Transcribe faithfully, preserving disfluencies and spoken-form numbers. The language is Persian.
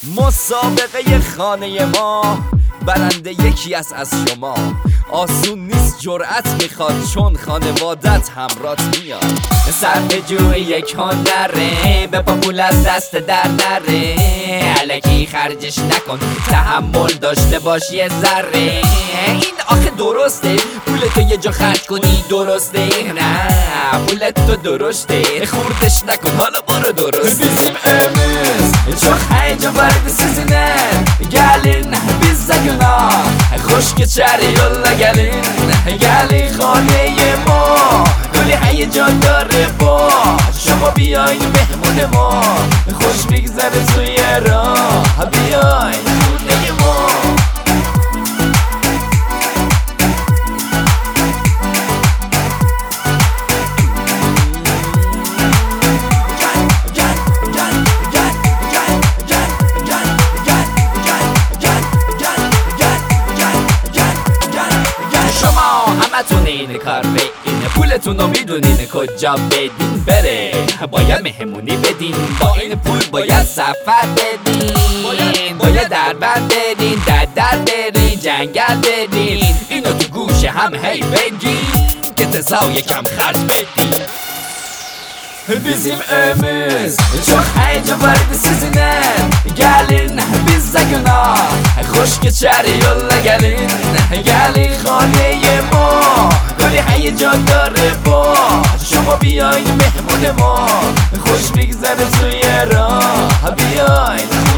مسابقه خانه ما برنده یکی از از شما. آسون نیست جرأت میخواد چون خانوادت همرات میاد. صرف جوی یک هنره به پول از دست در نره. الکی خرجش نکن تحمل داشته باش یه ذره. این آخه درسته پول تو یه جا خرج کنی درسته؟ نه پولت تو درسته خوردش نکن حالا برو درسته. Bizim evimiz çok heyecan vardı sizinle. Gelin bize günah خوش geçer yolla gelin. Gelin خانه ما کلی هیجان داره با شما بیاین مهمون ما. خوش میگذره توی راه بیاین خونه ما. همتون این کار به این پولتون رو میدونین کجا بدین بره. باید مهمونی بدین با این پول باید سفر بدین. باید در بر برین در در برین جنگل برین. اینو تو گوش هم هی بگین که تساو یکم خرج بدین. Bizim evimiz çok heyecan vardı sizinle. Gelin bize günah خوش geçer yolla gelin. Gelin خانه ما کلی هیجان داره با شما بیاین مهمون ما. خوش میگذره توی راه بیاین